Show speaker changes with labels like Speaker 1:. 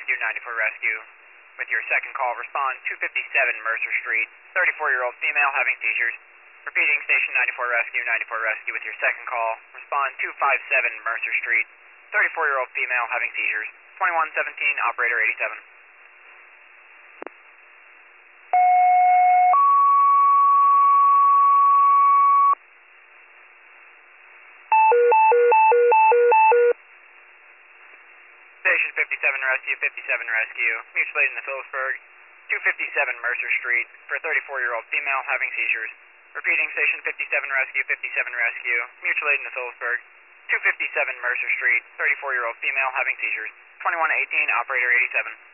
Speaker 1: Rescue, 94 Rescue. With your second call, respond 257 Mercer Street, 34-year-old female having seizures. Repeating, Station 94 Rescue, 94 Rescue. With your second call, respond 257 Mercer Street, 34-year-old female having seizures. 2117, operator 87. Station 57 Rescue, 57 Rescue. Mutual aid in the Phillipsburg, 257 Mercer Street, for a 34-year-old female having seizures. Repeating, Station 57 Rescue, 57 Rescue. Mutual aid in the Phillipsburg, 257 Mercer Street, 34-year-old female having seizures. 2118, operator 87.